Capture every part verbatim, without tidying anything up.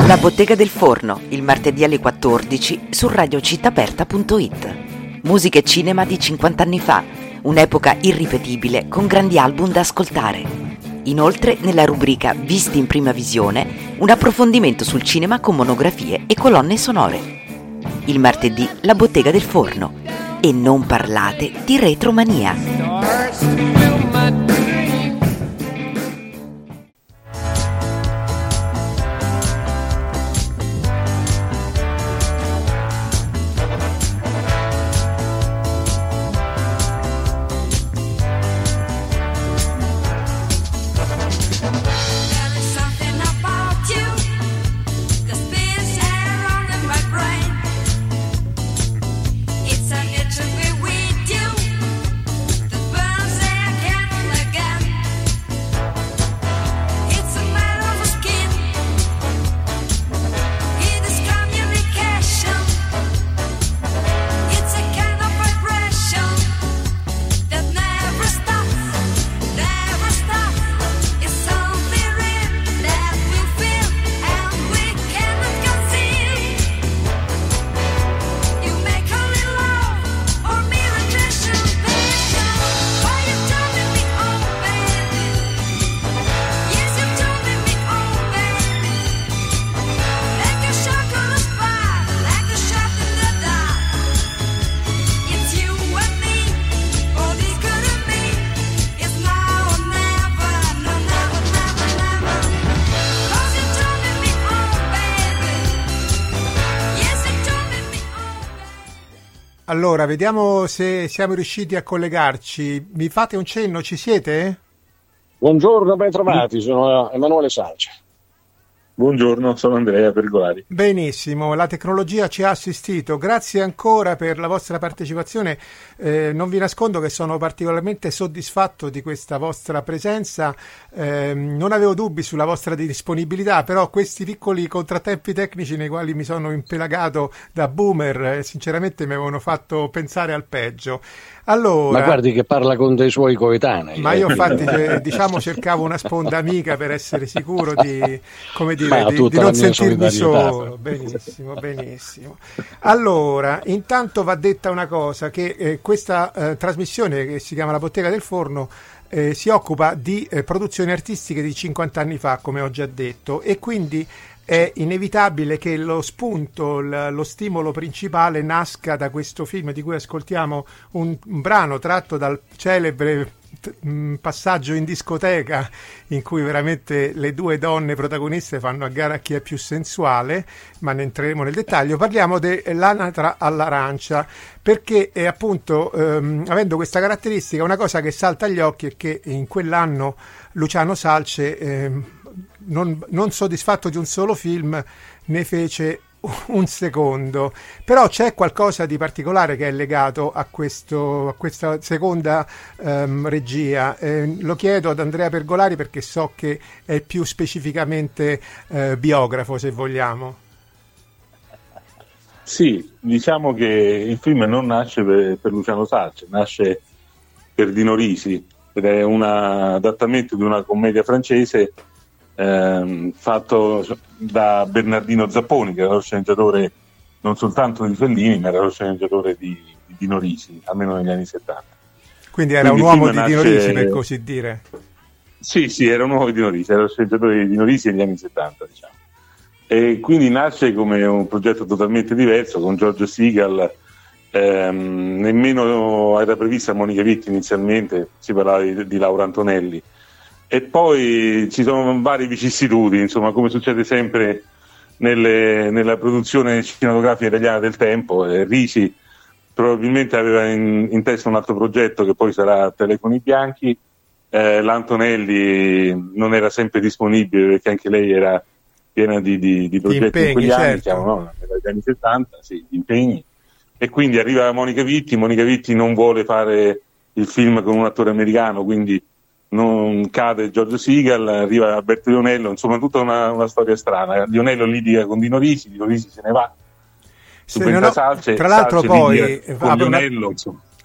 La Bottega del Forno, il martedì alle quattordici su radio città aperta punto it. Musica e cinema di cinquanta anni fa, un'epoca irripetibile con grandi album da ascoltare. Inoltre, nella rubrica Visti in prima visione, un approfondimento sul cinema con monografie e colonne sonore. Il martedì La Bottega del Forno. E non parlate di retromania. Allora, vediamo se siamo riusciti a collegarci. Mi fate un cenno, ci siete? Buongiorno, ben trovati, sono Emanuele Salce. Buongiorno, sono Andrea Pergolari. Benissimo, la tecnologia ci ha assistito, grazie ancora per la vostra partecipazione. Eh, non vi nascondo che sono particolarmente soddisfatto di questa vostra presenza, eh, non avevo dubbi sulla vostra disponibilità, però questi piccoli contrattempi tecnici nei quali mi sono impelagato da boomer, eh, sinceramente mi avevano fatto pensare al peggio. Allora, ma guardi che parla con dei suoi coetanei. Ma io infatti eh, diciamo cercavo una sponda amica per essere sicuro di, come dire, di, di non sentirmi solo. Benissimo, benissimo. Allora, intanto va detta una cosa, che eh, questa eh, trasmissione che si chiama La Bottega del Forno eh, si occupa di eh, produzioni artistiche di cinquanta anni fa, come ho già detto, e quindi è inevitabile che lo spunto, lo stimolo principale nasca da questo film di cui ascoltiamo un, un brano tratto dal celebre passaggio in discoteca in cui veramente le due donne protagoniste fanno a gara a chi è più sensuale, ma ne entreremo nel dettaglio. Parliamo dell'anatra all'arancia, perché è appunto ehm, avendo questa caratteristica, una cosa che salta agli occhi è che in quell'anno Luciano Salce ehm, Non, non soddisfatto di un solo film ne fece un secondo, però c'è qualcosa di particolare che è legato a, questo, a questa seconda um, regia. Eh, lo chiedo ad Andrea Pergolari perché so che è più specificamente eh, biografo, se vogliamo. Sì, diciamo che il film non nasce per, per Luciano Salce, nasce per Dino Risi, ed è un adattamento di una commedia francese Ehm, fatto da Bernardino Zapponi, che era lo sceneggiatore non soltanto di Fellini, ma era lo sceneggiatore di, di Dino Risi, almeno negli anni settanta. Quindi era Quindi un uomo di nasce... Dino Risi, per così dire. Sì, sì, era un uomo di Dino Risi, era lo sceneggiatore di Dino Risi negli anni settanta, diciamo. E quindi nasce come un progetto totalmente diverso, con George Segal, ehm, nemmeno era prevista Monica Vitti inizialmente, si parlava di, di Laura Antonelli. E poi ci sono varie vicissitudini, insomma, come succede sempre nelle, nella produzione cinematografica italiana del tempo. eh, Risi probabilmente aveva in, in testa un altro progetto che poi sarà Telefoni Bianchi, eh, l'Antonelli non era sempre disponibile perché anche lei era piena di, di, di progetti impegni, in quegli certo. anni, diciamo, no? Negli anni settanta, sì, di impegni, e quindi arriva Monica Vitti. Monica Vitti non vuole fare il film con un attore americano, quindi non cade Giorgio Segal, arriva Alberto Lionello, insomma tutta una, una storia strana. Lionello litiga con Dino Risi, Dino Risi se ne va, se non ho, Salce, tra l'altro Salce poi con Lionello, insomma.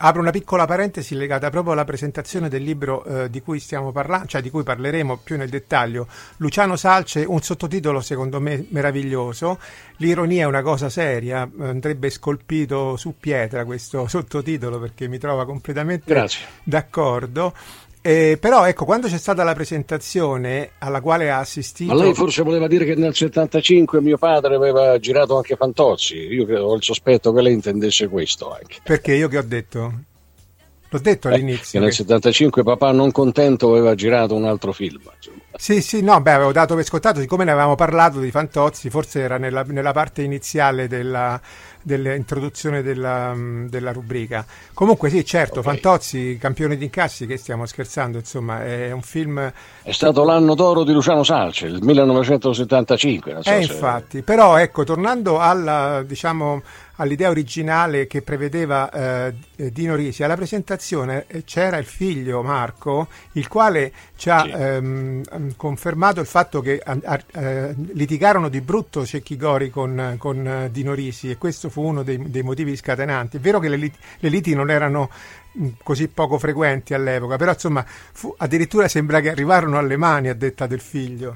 apro una piccola parentesi legata proprio alla presentazione del libro eh, di cui stiamo parlando, cioè di cui parleremo più nel dettaglio. Luciano Salce, un sottotitolo secondo me meraviglioso. L'ironia è una cosa seria, andrebbe scolpito su pietra questo sottotitolo perché mi trova completamente Grazie. d'accordo. Eh, però ecco, quando c'è stata la presentazione alla quale ha assistito... Ma lei forse voleva dire che nel settantacinque mio padre aveva girato anche Fantozzi? Io ho il sospetto che lei intendesse questo anche. Perché io che ho detto? L'ho detto eh, all'inizio. Che nel che... settantacinque papà non contento aveva girato un altro film. Insomma. Sì, sì, no, beh, avevo dato per scontato, siccome ne avevamo parlato di Fantozzi, forse era nella, nella parte iniziale della... dell'introduzione della, della rubrica. Comunque sì, certo, okay. Fantozzi, campione di incassi, che stiamo scherzando, insomma, è un film... È stato l'anno d'oro di Luciano Salce, il millenovecentosettantacinque. Non so eh, se... infatti, però ecco, tornando alla, diciamo, all'idea originale che prevedeva eh, Dino Risi, alla presentazione c'era il figlio Marco, il quale ci ha sì. ehm, confermato il fatto che eh, litigarono di brutto Cecchi Gori con, con Dino Risi, e questo fu uno dei, dei motivi scatenanti. È vero che le liti, le liti non erano così poco frequenti all'epoca, però insomma fu, addirittura sembra che arrivarono alle mani, a detta del figlio.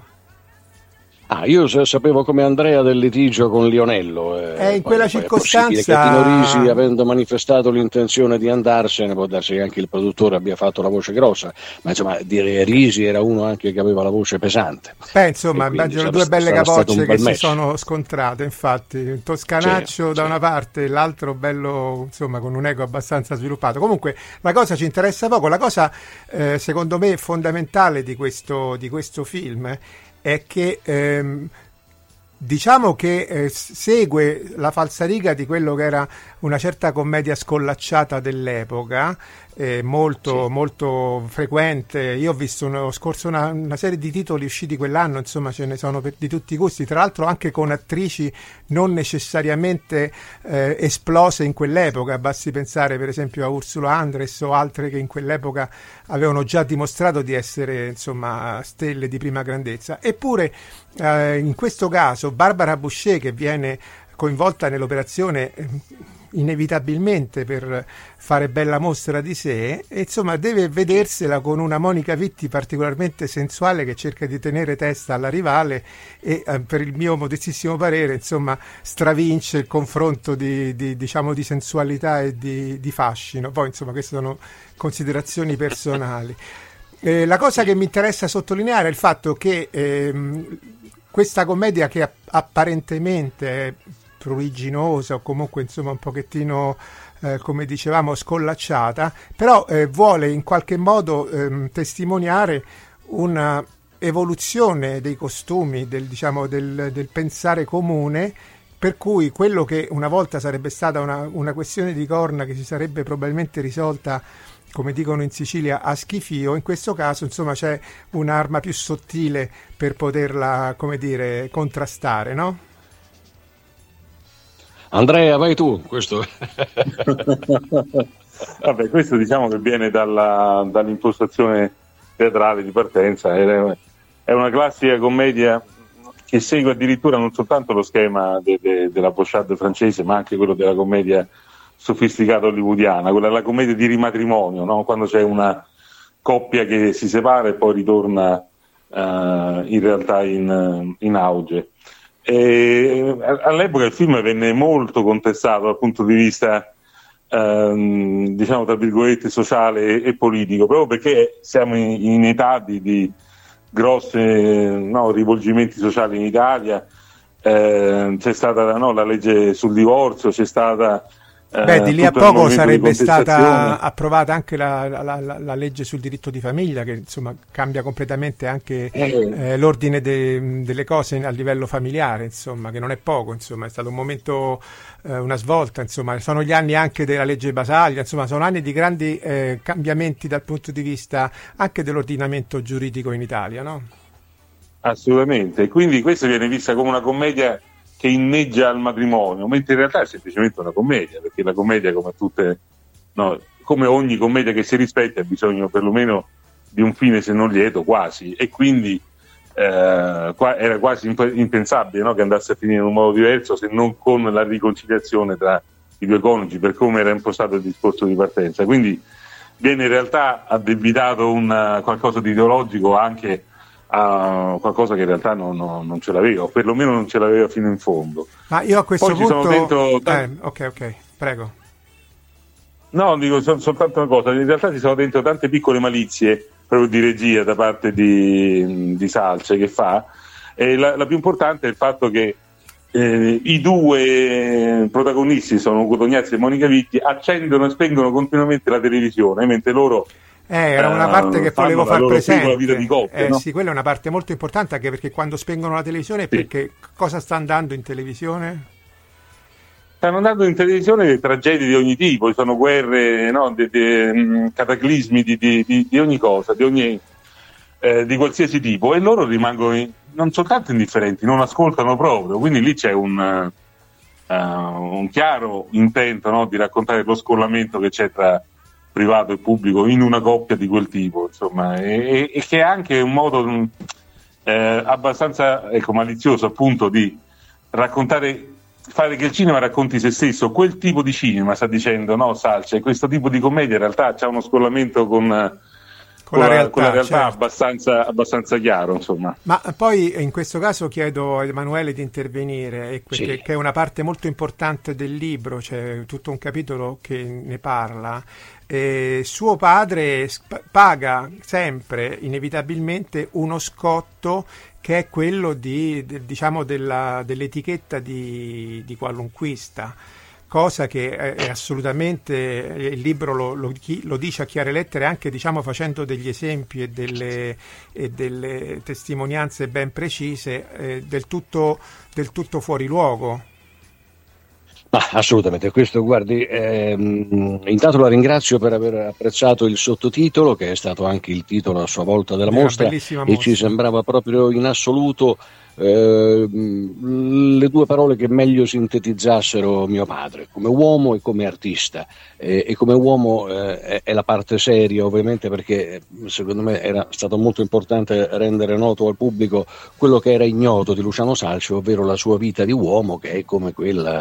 Ah, io sapevo come Andrea del litigio con Lionello. Eh, eh in quella poi, circostanza... È che Dino Risi, avendo manifestato l'intenzione di andarsene, può darsi che anche il produttore abbia fatto la voce grossa, ma insomma dire Risi era uno anche che aveva la voce pesante. Beh, insomma, immagino due belle capocce che si match. sono scontrate, infatti, un toscanaccio sì, da sì. una parte e l'altro bello, insomma, con un ego abbastanza sviluppato. Comunque, la cosa ci interessa poco, la cosa, eh, secondo me, fondamentale di questo, di questo film è che ehm, diciamo che eh, segue la falsariga di quello che era una certa commedia scollacciata dell'epoca, eh, molto, sì. molto frequente. Io ho visto uno, scorso una, una serie di titoli usciti quell'anno, insomma ce ne sono per, di tutti i gusti, tra l'altro anche con attrici non necessariamente eh, esplose in quell'epoca. Basti pensare per esempio a Ursula Andress o altre che in quell'epoca avevano già dimostrato di essere, insomma, stelle di prima grandezza. Eppure eh, in questo caso Barbara Boucher, che viene coinvolta nell'operazione eh, inevitabilmente per fare bella mostra di sé, e insomma deve vedersela con una Monica Vitti particolarmente sensuale che cerca di tenere testa alla rivale e eh, per il mio modestissimo parere, insomma, stravince il confronto di, di diciamo di sensualità e di, di fascino. Poi insomma queste sono considerazioni personali. Eh, la cosa che mi interessa sottolineare è il fatto che ehm, questa commedia, che apparentemente è pruriginosa o comunque insomma un pochettino eh, come dicevamo scollacciata, però eh, vuole in qualche modo ehm, testimoniare una evoluzione dei costumi, del, diciamo, del, del pensare comune, per cui quello che una volta sarebbe stata una, una questione di corna che si sarebbe probabilmente risolta, come dicono in Sicilia, a schifio, in questo caso insomma c'è un'arma più sottile per poterla, come dire, contrastare, no? Andrea, vai tu, questo. Vabbè, questo diciamo che viene dalla, dall'impostazione teatrale di partenza, è una classica commedia che segue addirittura non soltanto lo schema de, de, della pochade francese, ma anche quello della commedia sofisticata hollywoodiana, quella la commedia di rimatrimonio, no? Quando c'è una coppia che si separa e poi ritorna uh, in realtà in, in auge. E all'epoca il film venne molto contestato dal punto di vista ehm, diciamo tra virgolette sociale e, e politico, proprio perché siamo in, in età di, di grossi no, rivolgimenti sociali in Italia. Eh, c'è stata no, la legge sul divorzio, c'è stata Beh, di lì a poco sarebbe stata approvata anche la, la, la, la legge sul diritto di famiglia, che insomma cambia completamente anche eh, l'ordine de, delle cose a livello familiare, insomma, che non è poco, insomma, è stato un momento, eh, una svolta, insomma, sono gli anni anche della legge Basaglia, insomma, sono anni di grandi eh, cambiamenti dal punto di vista anche dell'ordinamento giuridico in Italia, no? Assolutamente, e quindi questa viene vista come una commedia che inneggia al matrimonio, mentre in realtà è semplicemente una commedia, perché la commedia, come tutte, no, come ogni commedia che si rispetti, ha bisogno perlomeno di un fine se non lieto, quasi, e quindi eh, qua era quasi imp- impensabile no, che andasse a finire in un modo diverso se non con la riconciliazione tra i due coniugi, per come era impostato il discorso di partenza. Quindi viene in realtà addebitato un qualcosa di ideologico anche a qualcosa che in realtà non, non, non ce l'aveva, o perlomeno non ce l'aveva fino in fondo. Ma io a questo Poi punto... ci sono dentro... Eh, ok, ok, prego. No, dico sol- soltanto una cosa, in realtà ci sono dentro tante piccole malizie proprio di regia da parte di, di Salce che fa, e la, la più importante è il fatto che eh, i due protagonisti, sono Ugo Tognazzi e Monica Vitti, accendono e spengono continuamente la televisione, mentre loro eh, era una parte che volevo far presente. La vita di coppia, eh, no? Sì, quella è una parte molto importante, anche perché quando spengono la televisione, sì. Perché cosa sta andando in televisione? Stanno andando in televisione tragedie di ogni tipo, ci sono guerre, no? de, de, um, cataclismi di, di, di, di ogni cosa, di, ogni, eh, di qualsiasi tipo, e loro rimangono in, non soltanto indifferenti, non ascoltano proprio, quindi lì c'è un, uh, un chiaro intento, no? Di raccontare lo scollamento che c'è tra privato e pubblico in una coppia di quel tipo, insomma, e, e che è anche un modo eh, abbastanza ecco, malizioso appunto di raccontare, fare che il cinema racconti se stesso. Quel tipo di cinema, sta dicendo, no, Salce, questo tipo di commedia in realtà c'ha uno scollamento con, con, con la realtà, con la realtà certo. abbastanza, abbastanza chiaro, insomma. Ma poi in questo caso chiedo a Emanuele di intervenire, perché sì. Che è una parte molto importante del libro, c'è tutto un capitolo che ne parla. Eh, suo padre sp- paga sempre inevitabilmente uno scotto che è quello di, de, diciamo della, dell'etichetta di, di qualunquista, cosa che è, è assolutamente, il libro lo, lo, lo dice a chiare lettere, anche diciamo facendo degli esempi e delle, e delle testimonianze ben precise, eh, del tutto, del tutto fuori luogo. Ah, assolutamente, questo guardi, ehm, intanto la ringrazio per aver apprezzato il sottotitolo, che è stato anche il titolo a sua volta della mostra, e ci sembrava proprio in assoluto eh, le due parole che meglio sintetizzassero mio padre, come uomo e come artista. E, e come uomo eh, è, è la parte seria, ovviamente, perché secondo me era stato molto importante rendere noto al pubblico quello che era ignoto di Luciano Salce, ovvero la sua vita di uomo, che è come quella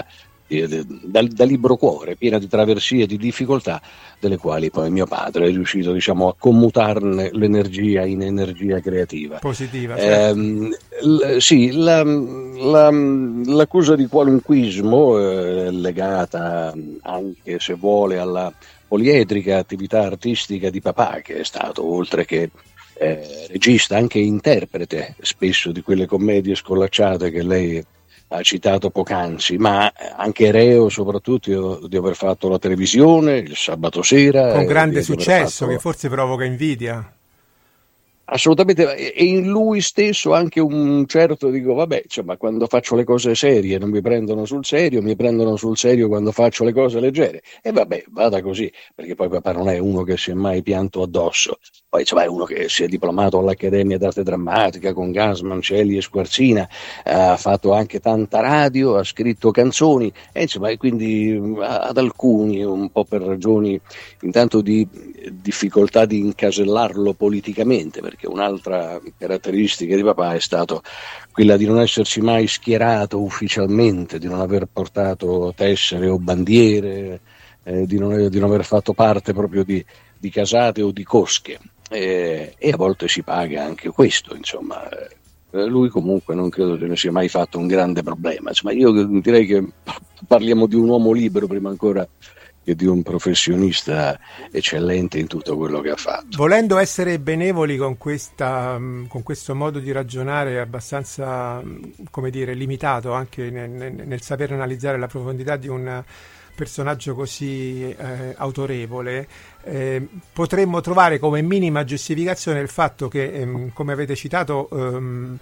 Da, da libro cuore, piena di traversie e di difficoltà, delle quali poi mio padre è riuscito, diciamo, a commutarne l'energia in energia creativa positiva. Certo. Eh, l- sì, la, la, l'accusa di qualunquismo eh, legata anche, se vuole, alla poliedrica attività artistica di papà, che è stato, oltre che eh, regista, anche interprete spesso di quelle commedie scollacciate che lei ha citato poc'anzi, ma anche reo soprattutto di aver fatto la televisione il sabato sera con grande successo, fatto... che forse provoca invidia. Assolutamente, e in lui stesso anche un certo, dico, vabbè, insomma, quando faccio le cose serie non mi prendono sul serio, mi prendono sul serio quando faccio le cose leggere, e vabbè, vada così, perché poi papà non è uno che si è mai pianto addosso, poi insomma, è uno che si è diplomato all'Accademia d'Arte Drammatica con Gassman, Celli e Squarzina, ha fatto anche tanta radio, ha scritto canzoni, e insomma, e quindi ad alcuni, un po' per ragioni intanto di difficoltà di incasellarlo politicamente, perché un'altra caratteristica di papà è stato quella di non essersi mai schierato ufficialmente, di non aver portato tessere o bandiere, eh, di, non, di non aver fatto parte proprio di, di casate o di cosche, eh, e a volte si paga anche questo, insomma. Lui comunque non credo che ne sia mai fatto un grande problema, insomma, io direi che parliamo di un uomo libero prima ancora che di un professionista eccellente in tutto quello che ha fatto. Volendo essere benevoli con questa, con questo modo di ragionare abbastanza, come dire, limitato anche nel, nel saper analizzare la profondità di un personaggio così eh, autorevole, eh, potremmo trovare come minima giustificazione il fatto che, ehm, come avete citato, ehm,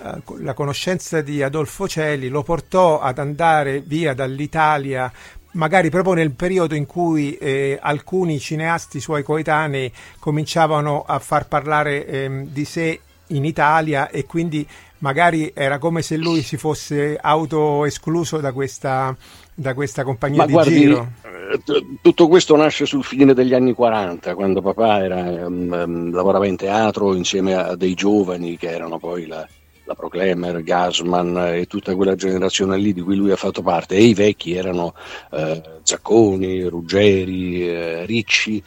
la conoscenza di Adolfo Celli lo portò ad andare via dall'Italia, magari proprio nel periodo in cui eh, alcuni cineasti suoi coetanei cominciavano a far parlare eh, di sé in Italia, e quindi magari era come se lui si fosse autoescluso da questa, da questa compagnia Ma di guardi, giro. t- tutto questo nasce sul fine degli anni quaranta, quando papà era, um, lavorava in teatro insieme a dei giovani che erano poi la la Proclemer, Gassman e tutta quella generazione lì di cui lui ha fatto parte, e i vecchi erano eh, Zacconi, Ruggeri, eh, Ricci,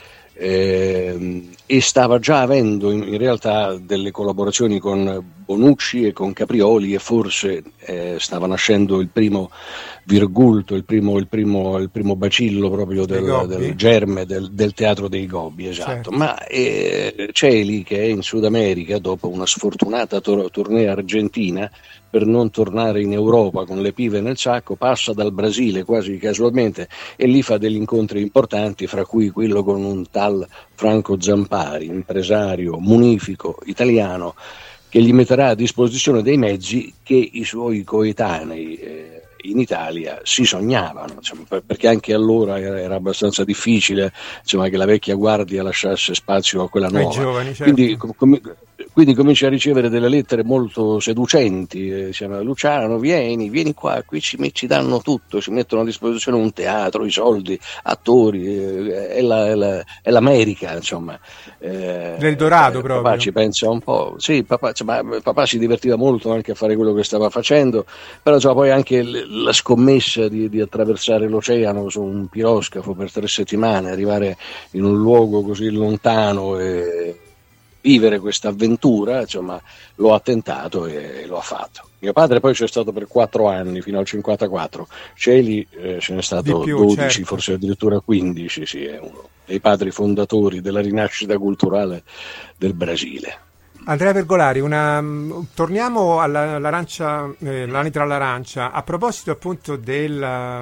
eh, e stava già avendo in, in realtà delle collaborazioni con Bonucci e con Caprioli, e forse eh, stava nascendo il primo virgulto, il primo, il primo, il primo bacillo proprio del, del germe del, del teatro dei Gobbi, esatto. Certo. Ma eh, Celi, che è in Sud America dopo una sfortunata tor- tournée argentina, per non tornare in Europa con le pive nel sacco, passa dal Brasile quasi casualmente e lì fa degli incontri importanti, fra cui quello con un tal Franco Zampari, impresario munifico italiano, che gli metterà a disposizione dei mezzi che i suoi coetanei eh, in Italia si sognavano, insomma, perché anche allora era, era abbastanza difficile, insomma, che la vecchia guardia lasciasse spazio a quella nuova. Giovani, certo. Quindi, com- quindi comincia a ricevere delle lettere molto seducenti, eh, diciamo, Luciano vieni, vieni qua, qui ci, ci danno tutto, ci mettono a disposizione un teatro, i soldi, attori, eh, è, la, è, la, è l'America, insomma. Eh, L'Eldorado eh, proprio. Papà ci pensa un po', sì, papà, insomma, papà si divertiva molto anche a fare quello che stava facendo, però insomma, poi anche la scommessa di, di attraversare l'oceano su un piroscafo per tre settimane, arrivare in un luogo così lontano e vivere questa avventura, insomma, lo ha tentato e lo ha fatto. Mio padre poi c'è stato per quattro anni, fino al cinquantaquattro, Celi eh, ce n'è stato più, dodici, certo. Forse addirittura quindici, sì, è uno dei padri fondatori della rinascita culturale del Brasile. Andrea Vergolari, una, torniamo alla, all'arancia, eh, l'anitra all'arancia. A proposito appunto della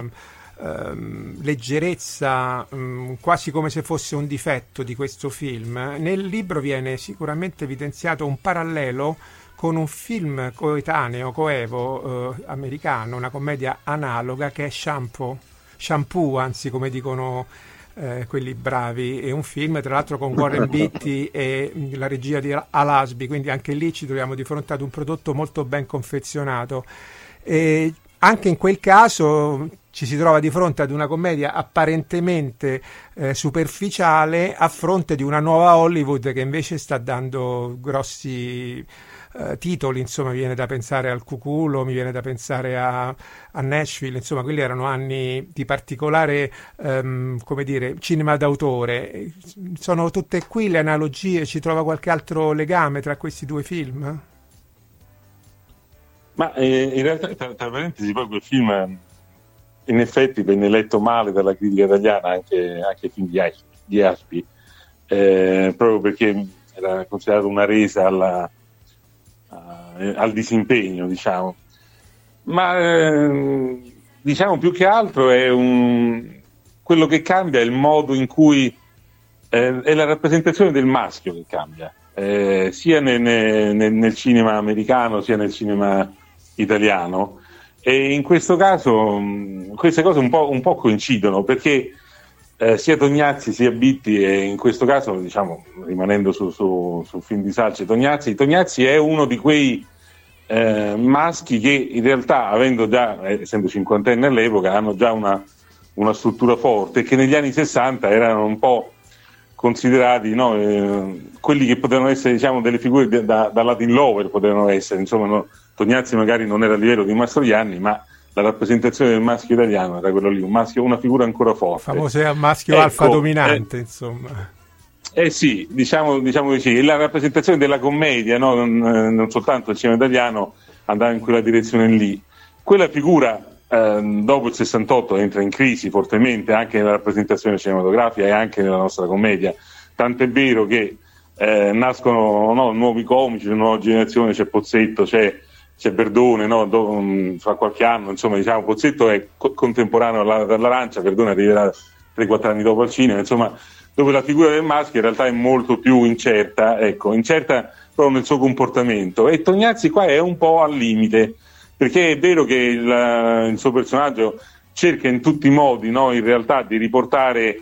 ehm, leggerezza, mh, quasi come se fosse un difetto di questo film, nel libro viene sicuramente evidenziato un parallelo con un film coetaneo, coevo, eh, americano, una commedia analoga che è Shampoo, Shampoo, anzi come dicono Eh, quelli bravi, è un film tra l'altro con Warren Beatty e la regia di Al Asby, quindi anche lì ci troviamo di fronte ad un prodotto molto ben confezionato, e anche in quel caso ci si trova di fronte ad una commedia apparentemente eh, superficiale a fronte di una nuova Hollywood che invece sta dando grossi Uh, titoli, insomma, mi viene da pensare al Cuculo, mi viene da pensare a, a Nashville, insomma, quelli erano anni di particolare, um, come dire, cinema d'autore. Sono tutte qui le analogie, ci trova qualche altro legame tra questi due film? Ma eh, in realtà, tra, tra parentesi, poi quel film in effetti venne letto male dalla critica italiana, anche, anche il film di Aspi, di Aspi eh, proprio perché era considerato una resa alla al disimpegno, diciamo, ma eh, diciamo più che altro è un quello che cambia è il modo in cui eh, è la rappresentazione del maschio che cambia, eh, sia nel, nel, nel cinema americano sia nel cinema italiano, e in questo caso mh, queste cose un po', un po' coincidono, perché Eh, sia Tognazzi sia Bitti, e in questo caso, diciamo, rimanendo su, su, sul film di Salce, Tognazzi, Tognazzi è uno di quei eh, maschi che in realtà, avendo già, eh, essendo cinquantenne all'epoca, hanno già una, una struttura forte, che negli anni sessanta erano un po' considerati, no, eh, quelli che potevano essere, diciamo, delle figure de, da, da Latin Lover, potevano essere, insomma, no, Tognazzi magari non era a livello di Mastroianni, ma la rappresentazione del maschio italiano era quello lì, un maschio, una figura ancora forte. Famoso maschio, ecco, alfa dominante, eh, insomma. Eh sì, diciamo, diciamo di sì. La rappresentazione della commedia, no? non, non soltanto il cinema italiano, andava in quella direzione lì. Quella figura, eh, dopo il sessantotto, entra in crisi fortemente anche nella rappresentazione cinematografica e anche nella nostra commedia. Tant'è vero che eh, nascono, no, nuovi comici, una nuova generazione, c'è Pozzetto, c'è c'è Verdone, no? Do, um, fra qualche anno, insomma, diciamo, Pozzetto è co- contemporaneo alla, all'Arancia, Verdone arriverà tre quattro anni dopo al cinema, insomma, dove la figura del maschio in realtà è molto più incerta, ecco, incerta proprio nel suo comportamento, e Tognazzi qua è un po' al limite, perché è vero che il, il suo personaggio cerca in tutti i modi, no, in realtà, di riportare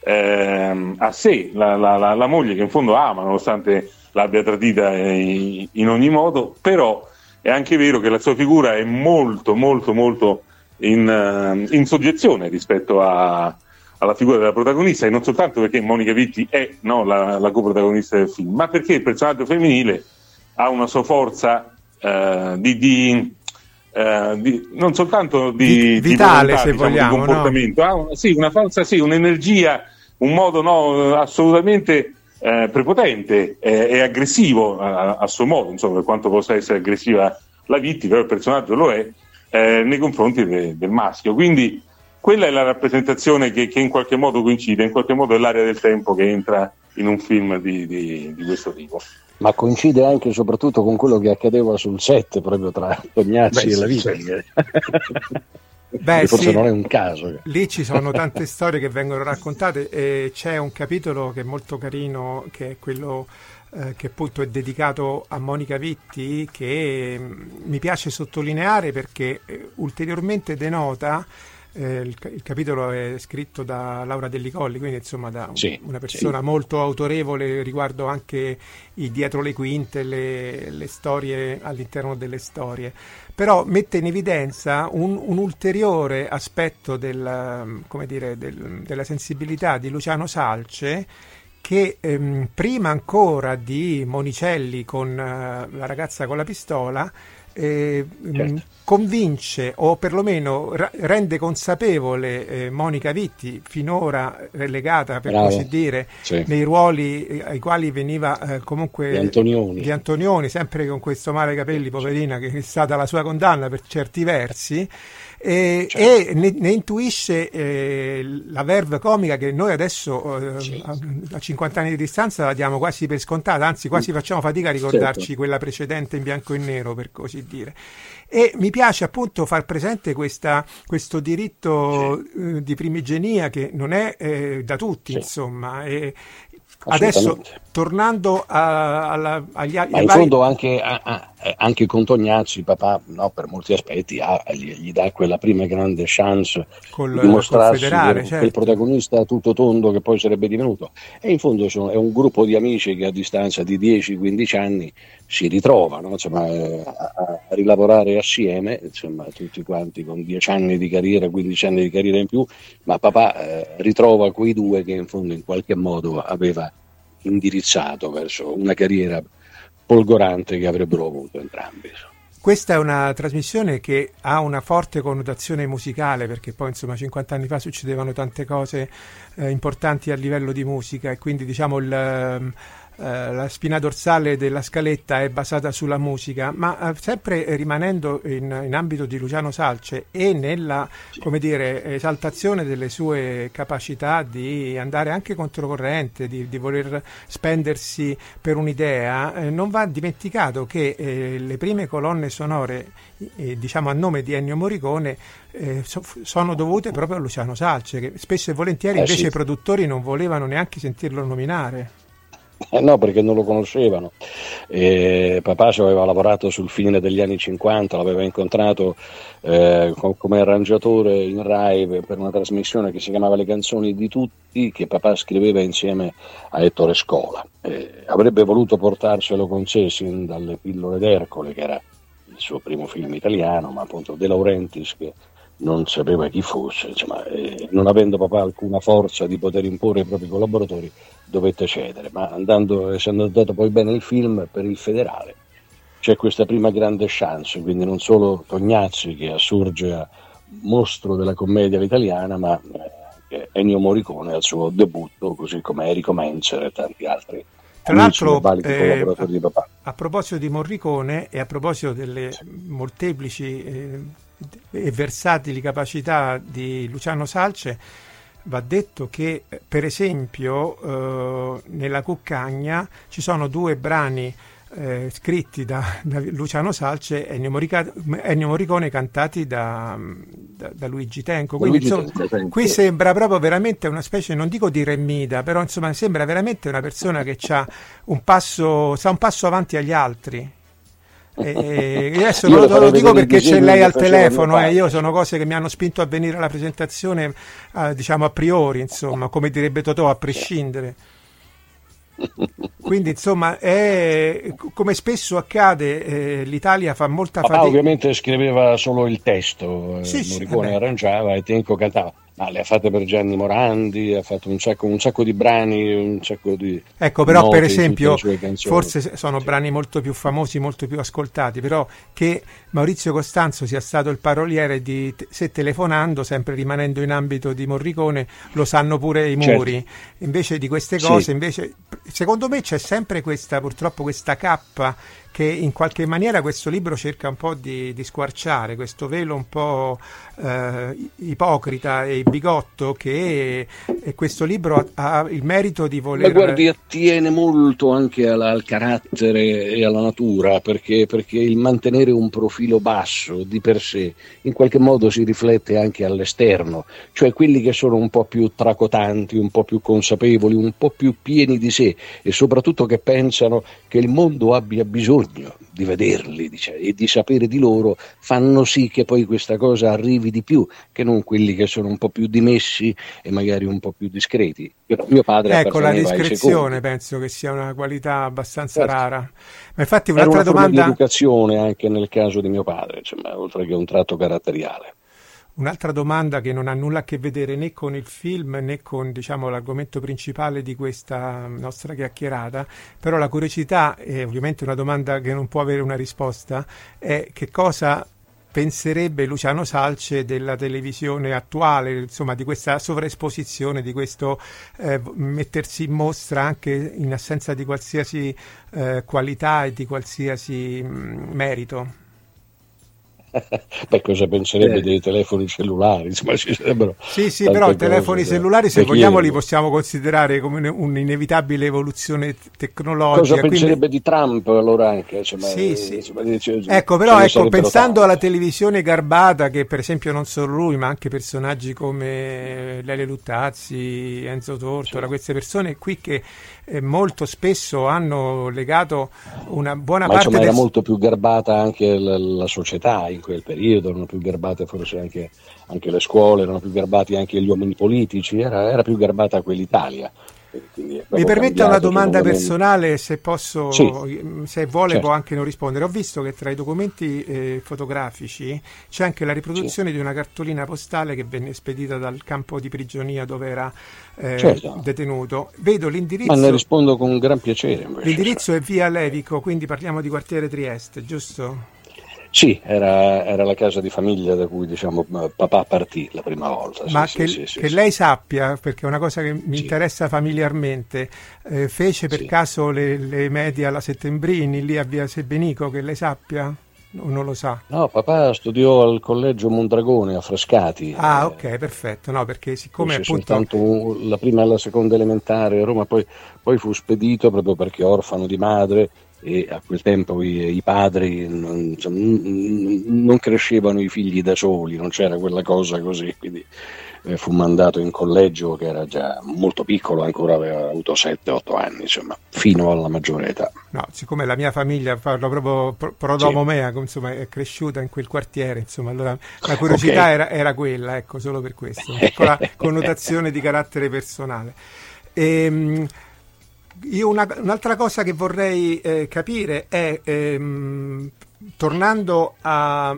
ehm, a sé la, la, la, la moglie, che in fondo ama, nonostante l'abbia tradita in, in ogni modo, però è anche vero che la sua figura è molto molto molto in, uh, in soggezione rispetto a, alla figura della protagonista, e non soltanto perché Monica Vitti è, no, la, la coprotagonista del film, ma perché il personaggio femminile ha una sua forza uh, di, di, uh, di non soltanto di, vitale, di volontà, se diciamo, vogliamo, di comportamento, no? ha una, sì, una forza, sì, un'energia, un modo no, assolutamente eh, prepotente e, e aggressivo a, a suo modo, insomma, per quanto possa essere aggressiva la vittima, però il personaggio lo è eh, nei confronti de, del maschio. Quindi quella è la rappresentazione che, che in qualche modo coincide, in qualche modo è l'area del tempo che entra in un film di, di, di questo tipo. Ma coincide anche e soprattutto con quello che accadeva sul set proprio tra Tognazzi Beh, e la vittima. Beh, forse sì, non è un caso. Lì ci sono tante storie che vengono raccontate e c'è un capitolo che è molto carino, che è quello eh, che appunto è dedicato a Monica Vitti, che mh, mi piace sottolineare perché eh, ulteriormente denota. Eh, il, il capitolo è scritto da Laura Delli Colli, quindi insomma da un, sì, una persona sì. molto autorevole riguardo anche i dietro le quinte, le, le storie all'interno delle storie, però mette in evidenza un, un ulteriore aspetto del, come dire, del, della sensibilità di Luciano Salce, che ehm, prima ancora di Monicelli con uh, la ragazza con la pistola Eh, certo. convince o perlomeno ra- rende consapevole eh, Monica Vitti, finora relegata per Bravo. così dire sì. nei ruoli eh, ai quali veniva eh, comunque di Antonioni. di Antonioni, sempre con questo male capelli, poverina, che è stata la sua condanna per certi versi. E, certo. e ne, ne intuisce eh, la verve comica che noi adesso eh, sì. a, a cinquanta anni di distanza la diamo quasi per scontata, anzi quasi facciamo fatica a ricordarci certo. quella precedente in bianco e nero, per così dire. E mi piace appunto far presente questa, questo diritto sì. eh, di primigenia che non è eh, da tutti, sì. insomma. E, adesso tornando a, alla, agli altri, ma in fondo anche, a, a, anche con Tognazzi papà, no, per molti aspetti ha, gli, gli dà quella prima grande chance col, di dimostrarsi federale, che, certo. che il protagonista tutto tondo che poi sarebbe divenuto, e in fondo sono, è un gruppo di amici che a distanza di dieci quindici anni si ritrovano, insomma, eh, a, a rilavorare assieme, insomma, tutti quanti con dieci anni di carriera, quindici anni di carriera in più, ma papà eh, ritrova quei due che in fondo in qualche modo aveva indirizzato verso una carriera folgorante che avrebbero avuto entrambi. Questa è una trasmissione che ha una forte connotazione musicale, perché poi insomma cinquanta anni fa succedevano tante cose eh, importanti a livello di musica, e quindi diciamo il Uh, la spina dorsale della scaletta è basata sulla musica, ma uh, sempre rimanendo in, in ambito di Luciano Salce e nella sì. come dire, esaltazione delle sue capacità di andare anche controcorrente, di, di voler spendersi per un'idea, eh, non va dimenticato che eh, le prime colonne sonore eh, diciamo a nome di Ennio Morricone eh, so, sono dovute proprio a Luciano Salce, che spesso e volentieri eh, invece sì. i produttori non volevano neanche sentirlo nominare. Eh no, perché non lo conoscevano. Eh, papà ci aveva lavorato sul fine degli anni cinquanta, l'aveva incontrato eh, come arrangiatore in Rai per una trasmissione che si chiamava Le canzoni di tutti, che papà scriveva insieme a Ettore Scola. Eh, avrebbe voluto portarselo con sé sin dalle Pillole d'Ercole, che era il suo primo film italiano, ma appunto De Laurentiis, che non sapeva chi fosse, insomma, eh, non avendo papà alcuna forza di poter imporre ai propri collaboratori, dovette cedere, ma andando, essendo andato poi bene il film, per il federale c'è questa prima grande chance, quindi non solo Tognazzi che assurge a mostro della commedia italiana, ma anche Ennio Morricone al suo debutto, così come Enrico Menzer e tanti altri. Tra l'altro, eh, a, di papà. a proposito di Morricone e a proposito delle sì. molteplici eh, e versatili capacità di Luciano Salce, va detto che per esempio eh, nella Cuccagna ci sono due brani eh, scritti da, da Luciano Salce e Ennio, Morica, Ennio Morricone, cantati da, da, da Luigi Tenco. Quindi Luigi insomma, Tenco, qui sembra proprio veramente una specie, non dico di Remida, però insomma sembra veramente una persona che c'ha un passo, sta un passo avanti agli altri. E adesso non lo, lo dico perché c'è lei al telefono, eh, io sono cose che mi hanno spinto a venire alla presentazione eh, diciamo a priori, insomma, come direbbe Totò, a prescindere. Quindi insomma è, come spesso accade, eh, l'Italia fa molta fatica. Ah, ovviamente scriveva solo il testo, sì, eh, sì, Morricone vabbè. arrangiava e Tenco cantava, Ah, le ha fatte per Gianni Morandi, ha fatto un sacco, un sacco di brani, un sacco di ecco, però per esempio forse sono sì. brani molto più famosi, molto più ascoltati, però che Maurizio Costanzo sia stato il paroliere di Se telefonando, sempre rimanendo in ambito di Morricone, lo sanno pure i muri, certo. Invece di queste cose, sì. invece secondo me c'è sempre questa, purtroppo questa cappa che in qualche maniera questo libro cerca un po' di, di squarciare, questo velo un po' eh, ipocrita e bigotto che e questo libro ha, ha il merito di voler... Ma guardi, attiene molto anche alla, al carattere e alla natura, perché, perché il mantenere un profilo basso di per sé in qualche modo si riflette anche all'esterno, cioè quelli che sono un po' più tracotanti, un po' più consapevoli, un po' più pieni di sé e soprattutto che pensano che il mondo abbia bisogno di vederli, dice, e di sapere di loro, fanno sì che poi questa cosa arrivi di più che non quelli che sono un po' più dimessi e magari un po' più discreti. Mio padre ecco, la discrezione penso che sia una qualità abbastanza certo. rara. Ma infatti un'altra Era una domanda forma di educazione anche nel caso di mio padre, insomma, oltre che un tratto caratteriale. Un'altra domanda che non ha nulla a che vedere né con il film né con, diciamo, l'argomento principale di questa nostra chiacchierata, però la curiosità, è ovviamente una domanda che non può avere una risposta, è che cosa penserebbe Luciano Salce della televisione attuale, insomma di questa sovraesposizione, di questo eh, mettersi in mostra anche in assenza di qualsiasi eh, qualità e di qualsiasi mh, merito. Beh, cosa penserebbe eh. dei telefoni cellulari? Insomma, ci sarebbero sì, sì, però i telefoni da, cellulari, se vogliamo, li possiamo considerare come un'inevitabile evoluzione tecnologica. Cosa quindi... penserebbe di Trump allora anche? Insomma, sì, sì. Insomma, dice, ecco, però ecco, pensando tanti. alla televisione garbata, che per esempio non solo lui, ma anche personaggi come Lele Luttazzi, Enzo Tortora, sì. queste persone qui che eh, molto spesso hanno legato una buona ma parte insomma, del... era molto più garbata anche la, la società in quel periodo, erano più garbate forse anche, anche le scuole, erano più garbati anche gli uomini politici, era, era più garbata quell'Italia. Mi permetta una domanda personale, se posso, sì. se vuole certo. può anche non rispondere. Ho visto che tra i documenti eh, fotografici c'è anche la riproduzione sì. di una cartolina postale che venne spedita dal campo di prigionia dove era eh, certo. detenuto. Vedo l'indirizzo. Ma ne rispondo con gran piacere. Invece. L'indirizzo è via Levico, quindi parliamo di quartiere Trieste, giusto? Sì, era, era la casa di famiglia da cui, diciamo, papà partì la prima volta. Ma sì, che, sì, sì, che sì. lei sappia, perché è una cosa che mi sì. interessa familiarmente, eh, fece per sì. caso le, le medie alla Settembrini, lì a via Sebenico, che lei sappia? O non lo sa? No, papà studiò al collegio Mondragone a Frascati. Ah, ok, perfetto. No, perché siccome appunto... soltanto la prima e la seconda elementare a Roma, poi, poi fu spedito proprio perché orfano di madre, e a quel tempo i, i padri non, insomma, non crescevano i figli da soli, non c'era quella cosa così, quindi eh, fu mandato in collegio, che era già molto piccolo, ancora aveva avuto sette otto anni, insomma, fino alla maggiore età. No, siccome la mia famiglia, parlo proprio pro domo sì. mea, insomma, è cresciuta in quel quartiere, insomma, allora la curiosità okay. era, era quella, ecco, solo per questo, una piccola connotazione di carattere personale. Ehm, Io una, un'altra cosa che vorrei eh, capire è, ehm, tornando a,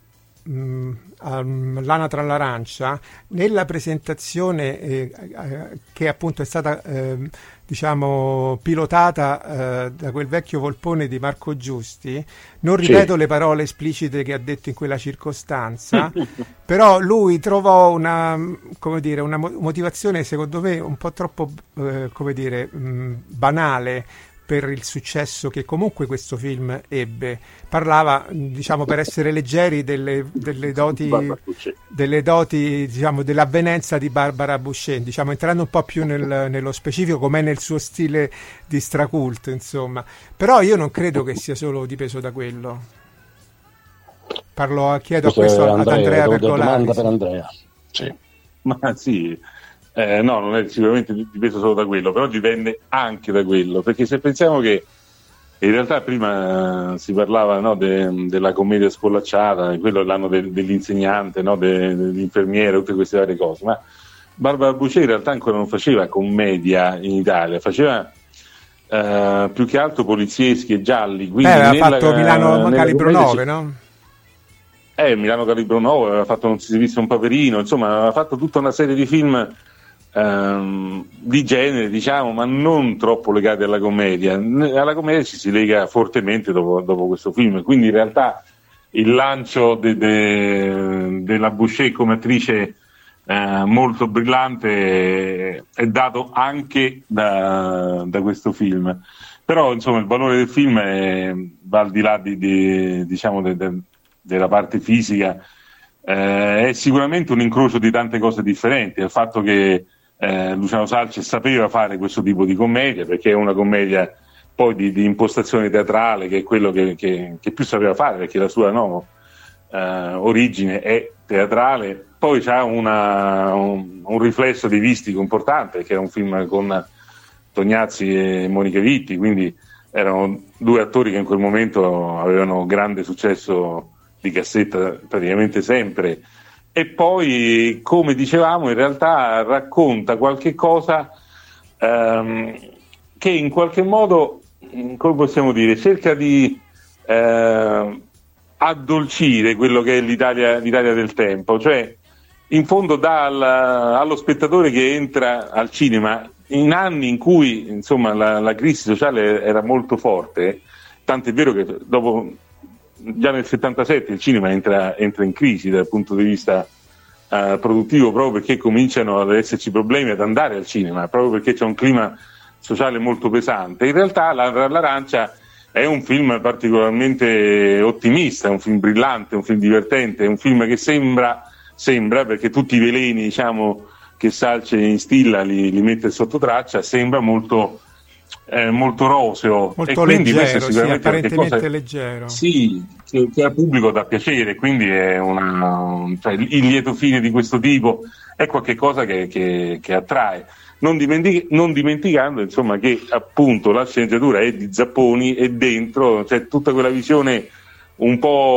mh, a l'Anatra all'Arancia, nella presentazione eh, eh, che appunto è stata eh, diciamo pilotata eh, da quel vecchio volpone di Marco Giusti, non ripeto sì. le parole esplicite che ha detto in quella circostanza, però lui trovò una, come dire, una motivazione secondo me un po' troppo eh, come dire mh, banale per il successo che comunque questo film ebbe. Parlava, diciamo, per essere leggeri, delle, delle doti delle doti, diciamo, dell'avvenenza di Barbara Boucher, diciamo, entrando un po' più nel, nello specifico, com'è nel suo stile di Stracult, insomma. Però io non credo che sia solo dipeso da quello. Parlo, chiedo questo a questo Andrea, ad Andrea Pergolari. Domanda per Andrea. Sì. Ma sì, eh, no, non è sicuramente dipeso solo da quello, però dipende anche da quello, perché se pensiamo che in realtà prima si parlava, no, de, della commedia scollacciata, quello è l'anno de, dell'insegnante, no, de, dell'infermiere, tutte queste varie cose, ma Barbara Boucher in realtà ancora non faceva commedia in Italia, faceva uh, più che altro polizieschi e gialli. Quindi eh, aveva nella, fatto Milano Calibro nove, no? eh, Milano Calibro nove, aveva fatto Non si visse un paperino, insomma aveva fatto tutta una serie di film ehm, di genere, diciamo, ma non troppo legati alla commedia. Alla commedia ci si lega fortemente dopo, dopo questo film, quindi in realtà il lancio de, de, della Boucher come attrice eh, molto brillante è dato anche da, da questo film. Però insomma il valore del film è, va al di là di, di, diciamo de, de, della parte fisica, eh, è sicuramente un incrocio di tante cose differenti. Il fatto che eh, Luciano Salce sapeva fare questo tipo di commedia, perché è una commedia poi di, di impostazione teatrale, che è quello che, che, che più sapeva fare, perché la sua no, eh, origine è teatrale. Poi c'ha una, un, un riflesso divistico importante, perché era un film con Tognazzi e Monica Vitti, quindi erano due attori che in quel momento avevano grande successo di cassetta praticamente sempre. E poi, come dicevamo, in realtà racconta qualche cosa ehm, che in qualche modo, come possiamo dire, cerca di eh, addolcire quello che è l'Italia, l'Italia del tempo, cioè in fondo dà al, allo spettatore che entra al cinema in anni in cui insomma la, la crisi sociale era molto forte, tant'è vero che dopo, già nel settantasette il cinema entra, entra in crisi dal punto di vista uh, produttivo, proprio perché cominciano ad esserci problemi ad andare al cinema, proprio perché c'è un clima sociale molto pesante. In realtà la, l'Arancia è un film particolarmente ottimista, è un film brillante, un film divertente, è un film che sembra, sembra perché tutti i veleni, diciamo, che Salce instilla li, li mette sotto traccia, sembra molto, eh, molto roseo, molto e quindi leggero, questo è sicuramente sì, apparentemente cosa, leggero, sì, che, che al pubblico dà piacere, quindi è una, cioè, il lieto fine di questo tipo è qualcosa che, che, che attrae, non, dimentic- non dimenticando insomma che appunto la sceneggiatura è di Zapponi e dentro c'è tutta quella visione un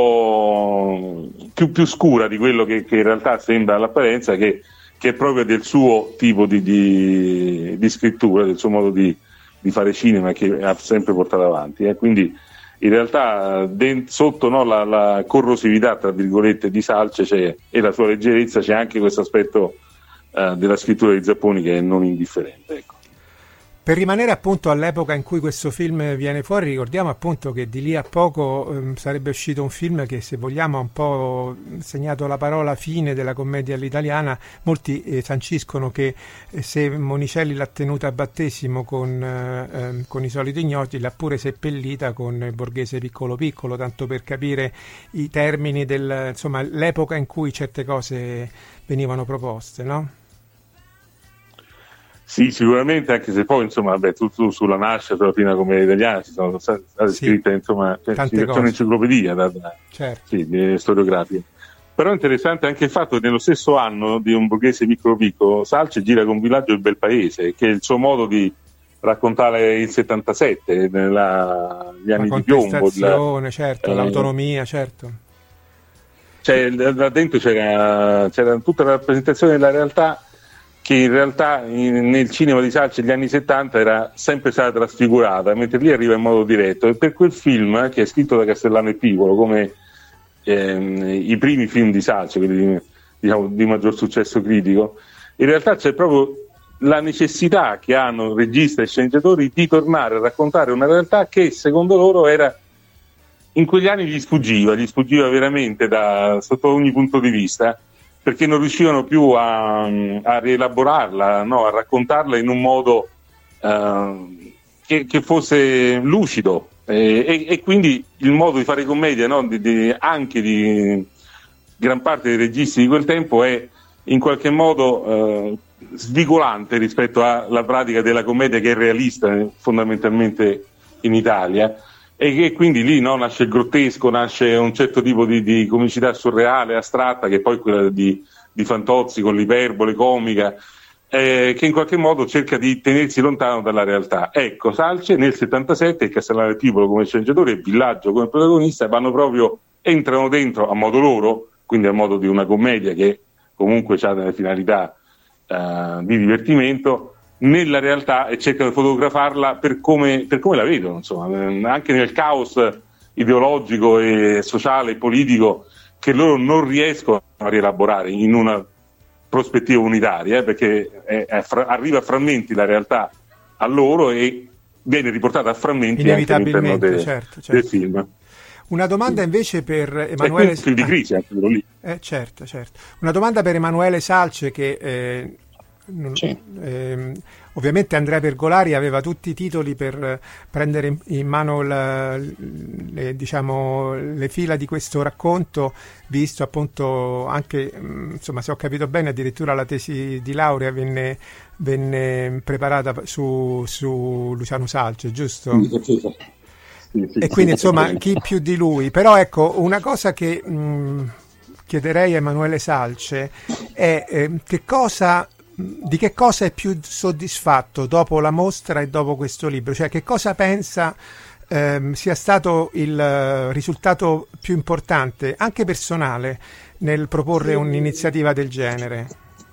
po' più, più scura di quello che, che in realtà sembra all'apparenza, che che è proprio del suo tipo di, di, di scrittura, del suo modo di, di fare cinema, che ha sempre portato avanti. Eh. Quindi in realtà dent- sotto no, la, la corrosività, tra virgolette, di Salce c'è, e la sua leggerezza, c'è anche questo aspetto eh, della scrittura di Zapponi che è non indifferente. Ecco. Per rimanere appunto all'epoca in cui questo film viene fuori, ricordiamo appunto che di lì a poco ehm, sarebbe uscito un film che, se vogliamo, ha un po' segnato la parola fine della commedia all'italiana. Molti eh, sanciscono che eh, se Monicelli l'ha tenuta a battesimo con, eh, con I soliti ignoti, l'ha pure seppellita con Il borghese piccolo piccolo, tanto per capire i termini del, insomma, l'epoca in cui certe cose venivano proposte, no? Sì, sicuramente, anche se poi insomma, vabbè, tu, tu sulla nascita, sulla prima commedia italiana ci sono state sì, scritte, insomma, c'è un'enciclopedia da, da, certo. Sì, di storiografiche. Però è interessante anche il fatto che nello stesso anno di Un borghese piccolo piccolo, Salce gira con Villaggio il bel paese, che è il suo modo di raccontare il settantasette, nella, gli anni di piombo, la, certo, eh, l'autonomia, certo. Cioè, là dentro c'era, c'era tutta la rappresentazione della realtà, che in realtà in, nel cinema di Salce degli anni settanta era sempre stata trasfigurata, mentre lì arriva in modo diretto. E per quel film, che è scritto da Castellano e Pivolo, come ehm, i primi film di Salce, quelli di, diciamo, di maggior successo critico, in realtà c'è proprio la necessità che hanno regista e sceneggiatori di tornare a raccontare una realtà che secondo loro era, in quegli anni gli sfuggiva, gli sfuggiva veramente da, sotto ogni punto di vista, perché non riuscivano più a, a rielaborarla, no? A raccontarla in un modo uh, che, che fosse lucido, e, e, e quindi il modo di fare commedia, no? di, di, anche di gran parte dei registi di quel tempo, è in qualche modo uh, svicolante rispetto alla pratica della commedia, che è realista fondamentalmente in Italia, e che quindi lì, no, nasce il grottesco, nasce un certo tipo di, di comicità surreale, astratta, che è poi quella di, di Fantozzi con l'iperbole comica, eh, che in qualche modo cerca di tenersi lontano dalla realtà. Ecco, Salce nel settantasette, il Castellano del Pipolo come sceneggiatore e Villaggio come protagonista vanno proprio, entrano dentro a modo loro, quindi a modo di una commedia che comunque ha delle finalità eh, di divertimento, nella realtà, e cercano di fotografarla per come, per come la vedono, insomma, anche nel caos ideologico e sociale e politico che loro non riescono a rielaborare in una prospettiva unitaria, eh, perché è, è fra, arriva a frammenti la realtà a loro e viene riportata a frammenti inevitabilmente, anche all'interno de, certo, certo. del film. Una domanda invece per Emanuele È un film di crisi anche quello lì. Eh, certo, certo. Una domanda per Emanuele Salce che eh, non, sì. eh, ovviamente Andrea Pergolari aveva tutti i titoli per prendere in, in mano la, le, diciamo, le fila di questo racconto, visto appunto anche, insomma, se ho capito bene, addirittura la tesi di laurea venne, venne preparata su, su Luciano Salce, giusto? Sì, sì. Sì, sì, e quindi sì, insomma sì. chi più di lui. Però ecco, una cosa che mh, chiederei a Emanuele Salce è eh, che cosa, di che cosa è più soddisfatto dopo la mostra e dopo questo libro, cioè che cosa pensa ehm, sia stato il risultato più importante, anche personale, nel proporre un'iniziativa del genere.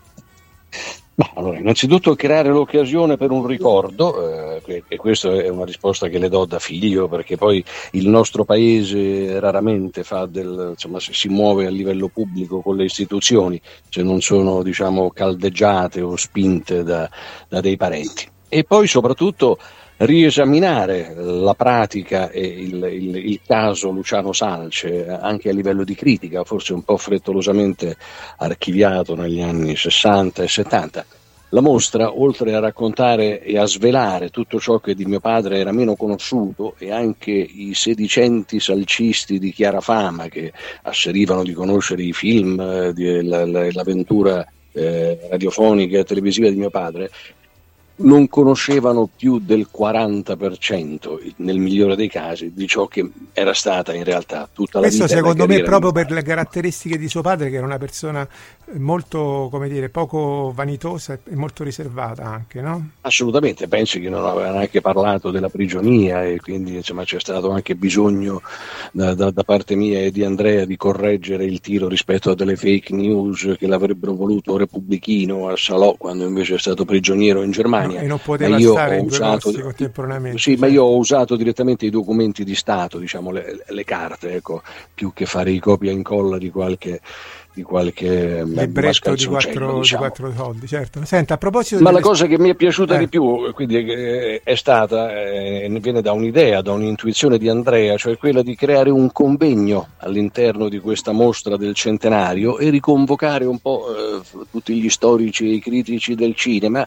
Ma allora, innanzitutto creare l'occasione per un ricordo, eh, e questa è una risposta che le do da figlio, perché poi il nostro paese raramente fa del, insomma, si muove a livello pubblico con le istituzioni, se non sono, diciamo, caldeggiate o spinte da, da dei parenti. E poi soprattutto riesaminare la pratica e il, il, il caso Luciano Salce anche a livello di critica, forse un po' frettolosamente archiviato negli anni sessanta e settanta. La mostra, oltre a raccontare e a svelare tutto ciò che di mio padre era meno conosciuto, e anche i sedicenti salcisti di chiara fama che asserivano di conoscere i film, eh, di, la, la, l'avventura eh, radiofonica e televisiva di mio padre, non conoscevano più del quaranta per cento, nel migliore dei casi, di ciò che era stata in realtà tutta la Questo vita. Questo secondo me proprio per le caratteristiche di suo padre, che era una persona molto, come dire, poco vanitosa e molto riservata anche, no? Assolutamente, pensi che non aveva neanche parlato della prigionia, e quindi insomma c'è stato anche bisogno da, da, da parte mia e di Andrea di correggere il tiro rispetto a delle fake news che l'avrebbero voluto repubblichino a Salò quando invece è stato prigioniero in Germania. No, e non poteva io stare ho in due usato, posti contemporaneamente. Sì, certo. Ma io ho usato direttamente i documenti di Stato, diciamo le, le carte, ecco, più che fare i copia e incolla di qualche di qualche libretto di quattro, diciamo. di quattro soldi, certo. Senta, a proposito ma delle... la cosa che mi è piaciuta eh. di più, quindi eh, è stata, eh, viene da un'idea, da un'intuizione di Andrea, cioè quella di creare un convegno all'interno di questa mostra del centenario e riconvocare un po' eh, tutti gli storici e i critici del cinema,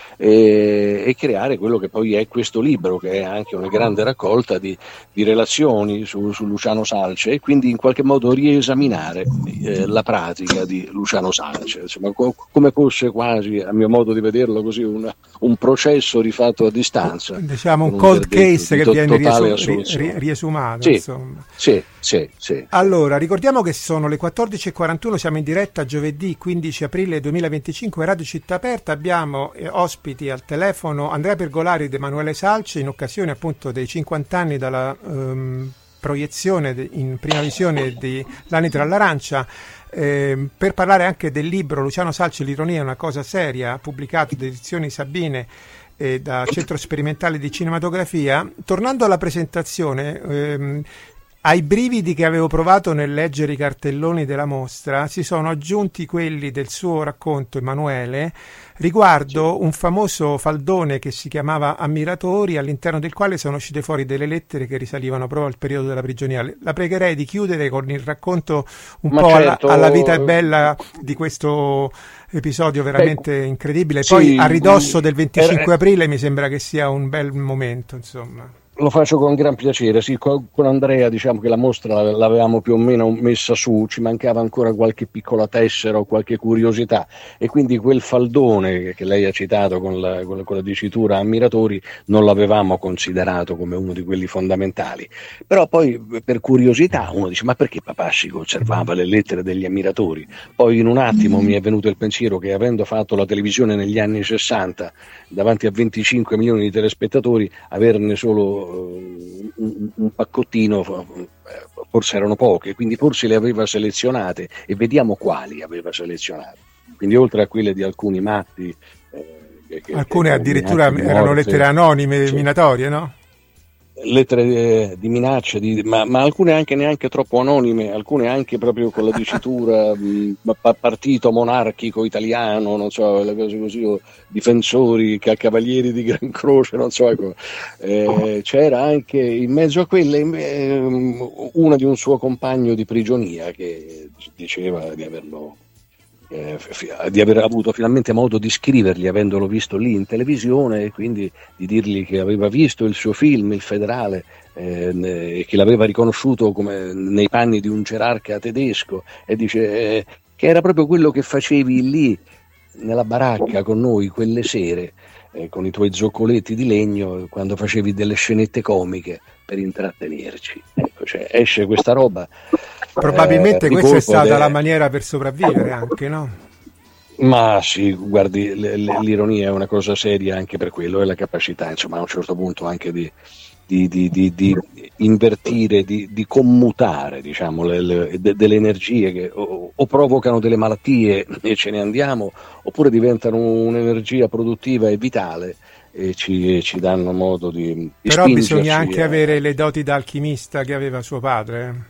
E, e creare quello che poi è questo libro, che è anche una grande raccolta di, di relazioni su, su Luciano Salce, e quindi in qualche modo riesaminare eh, la pratica di Luciano Salce, insomma, co- come fosse quasi, a mio modo di vederlo così, una, un processo rifatto a distanza, diciamo un cold case che to- viene riesu- ri- riesumato, sì, insomma. Sì, sì, sì. Allora, ricordiamo che sono le quattordici e quarantuno, siamo in diretta giovedì quindici aprile duemilaventicinque, Radio Città Aperta. Abbiamo eh, ospiti al telefono Andrea Pergolari ed Emanuele Salce in occasione appunto dei cinquanta anni dalla um, proiezione de, in prima visione di L'anitra all'arancia, eh, per parlare anche del libro Luciano Salce, l'ironia è una cosa seria, pubblicato da Edizioni Sabine e da Centro Sperimentale di Cinematografia. Tornando alla presentazione, ehm, ai brividi che avevo provato nel leggere i cartelloni della mostra si sono aggiunti quelli del suo racconto, Emanuele, riguardo un famoso faldone che si chiamava Ammiratori, all'interno del quale sono uscite fuori delle lettere che risalivano proprio al periodo della prigionia. La pregherei di chiudere con il racconto un Ma po' certo, alla, alla vita è bella di questo episodio veramente beh, incredibile. Poi sì, a ridosso del venticinque eh, aprile mi sembra che sia un bel momento, insomma. Lo faccio con gran piacere, sì, con Andrea diciamo che la mostra l'avevamo più o meno messa su, ci mancava ancora qualche piccola tessera o qualche curiosità, e quindi quel faldone che lei ha citato con la, con la, con la dicitura Ammiratori non l'avevamo considerato come uno di quelli fondamentali, però poi per curiosità uno dice: ma perché papà si conservava le lettere degli Ammiratori? Poi in un attimo mi è venuto il pensiero che, avendo fatto la televisione negli anni sessanta davanti a venticinque milioni di telespettatori, averne solo Un, un paccottino forse erano poche, quindi forse le aveva selezionate, e vediamo quali aveva selezionate. Quindi oltre a quelle di alcuni matti, eh, che, alcune che addirittura erano lettere anonime, sì. Minatorie, no? lettere di minaccia, di, ma, ma alcune anche neanche troppo anonime, alcune anche proprio con la dicitura mh, partito monarchico italiano, non so, le cose così, o difensori, cavalieri di Gran Croce, non so, ecco. Eh, c'era anche in mezzo a quelle eh, una di un suo compagno di prigionia che diceva di averlo Eh, di aver avuto finalmente modo di scrivergli avendolo visto lì in televisione, e quindi di dirgli che aveva visto il suo film, Il Federale, eh, e che l'aveva riconosciuto come nei panni di un gerarca tedesco, e dice eh, che era proprio quello che facevi lì nella baracca con noi quelle sere, eh, con i tuoi zoccoletti di legno, quando facevi delle scenette comiche per intrattenerci. Ecco, cioè, esce questa roba. Probabilmente eh, questa è stata de... la maniera per sopravvivere anche, no? Ma sì, guardi, l- l- l'ironia è una cosa seria anche per quello, è la capacità, insomma, a un certo punto anche di, di, di, di, di invertire, di, di commutare, diciamo, le, le, de- delle energie che o, o provocano delle malattie e ce ne andiamo, oppure diventano un'energia produttiva e vitale e ci, ci danno modo di, di Però bisogna anche a... avere le doti da alchimista che aveva suo padre.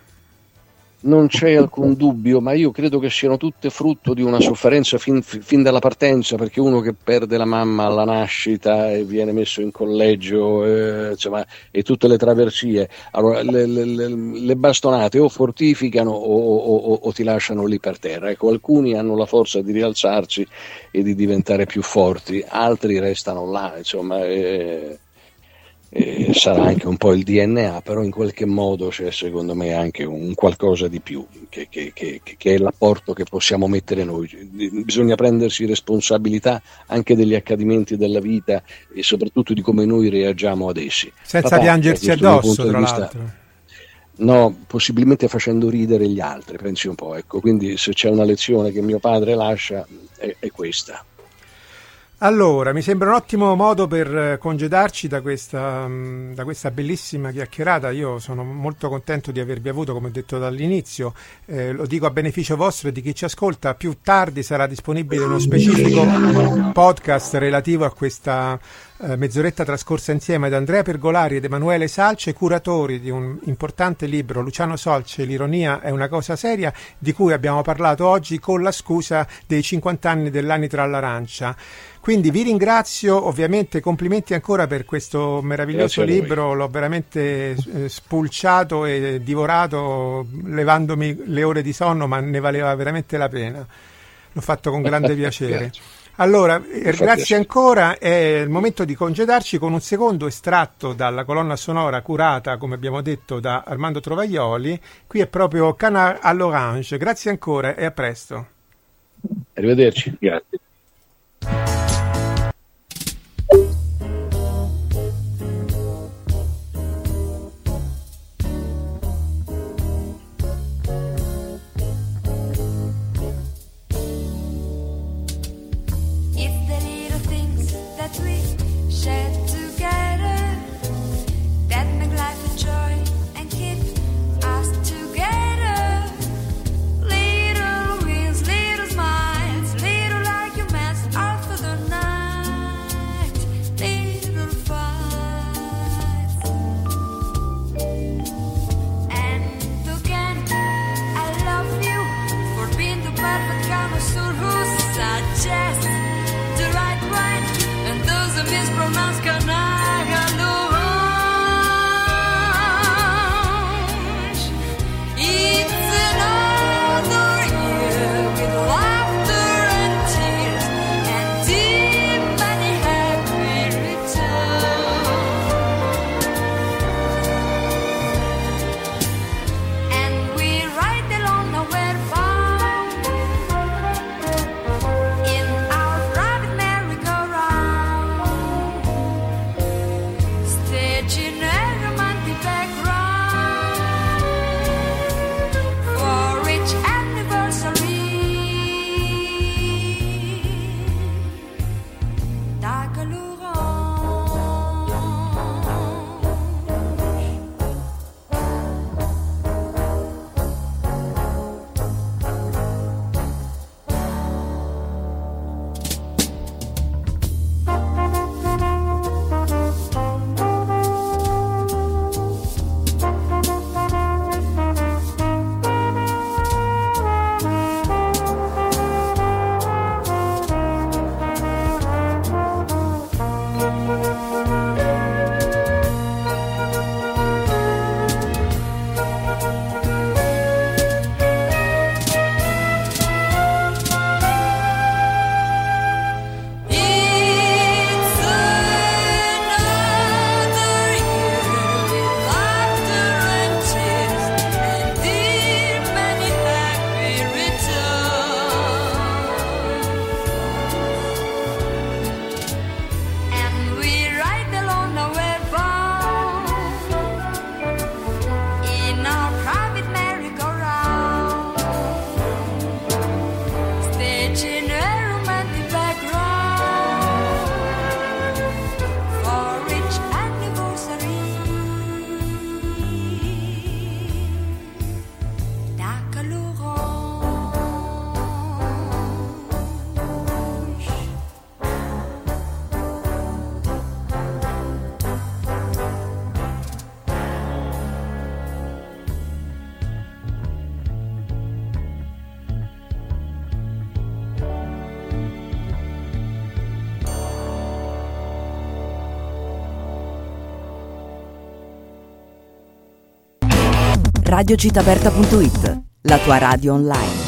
Non c'è alcun dubbio, ma io credo che siano tutte frutto di una sofferenza fin, fin dalla partenza, perché uno che perde la mamma alla nascita e viene messo in collegio, eh, insomma, e tutte le traversie, allora le, le, le bastonate o fortificano o, o, o ti lasciano lì per terra. Ecco, alcuni hanno la forza di rialzarsi e di diventare più forti, altri restano là, insomma. Eh, Eh, sarà anche un po' il D N A, però in qualche modo c'è secondo me anche un qualcosa di più che, che, che, che è l'apporto che possiamo mettere noi. Bisogna prendersi responsabilità anche degli accadimenti della vita e soprattutto di come noi reagiamo ad essi. Senza Papà, piangersi addosso, tra vista, l'altro. No, possibilmente facendo ridere gli altri, pensi un po', ecco. Quindi se c'è una lezione che mio padre lascia è, è questa. Allora, mi sembra un ottimo modo per congedarci da questa, da questa bellissima chiacchierata. Io sono molto contento di avervi avuto, come ho detto dall'inizio, eh, lo dico a beneficio vostro e di chi ci ascolta. Più tardi sarà disponibile uno specifico podcast relativo a questa eh, mezz'oretta trascorsa insieme ad Andrea Pergolari ed Emanuele Salce, curatori di un importante libro, Luciano Solce, L'ironia è una cosa seria, di cui abbiamo parlato oggi con la scusa dei cinquanta anni dell'Anitra all'Arancia. Quindi vi ringrazio, ovviamente complimenti ancora per questo meraviglioso libro, l'ho veramente eh, spulciato e divorato levandomi le ore di sonno, ma ne valeva veramente la pena, l'ho fatto con grande piacere. Allora, eh, grazie ancora, è il momento di congedarci con un secondo estratto dalla colonna sonora curata, come abbiamo detto, da Armando Trovaglioli. Qui è proprio Canard à l'Orange. Grazie ancora e a presto. Arrivederci, grazie. radiocitaperta punto it, la tua radio online.